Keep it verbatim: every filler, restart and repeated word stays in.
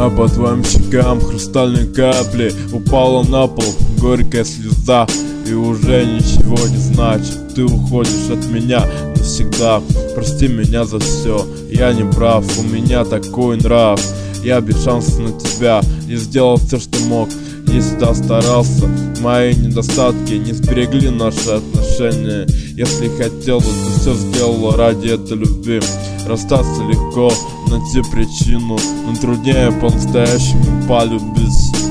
А по твоим щекам хрустальные капли. Упала на пол горькая слеза. И уже ничего не значит. Ты уходишь от меня навсегда. Прости меня за все, я не прав. У меня такой нрав. Я без шанса на тебя. Я сделал все, что мог. Я всегда старался. Мои недостатки не сберегли наши отношения. Если хотела, то все сделала ради этой любви. Расстаться легко, найти причину, но труднее по-настоящему полюбить.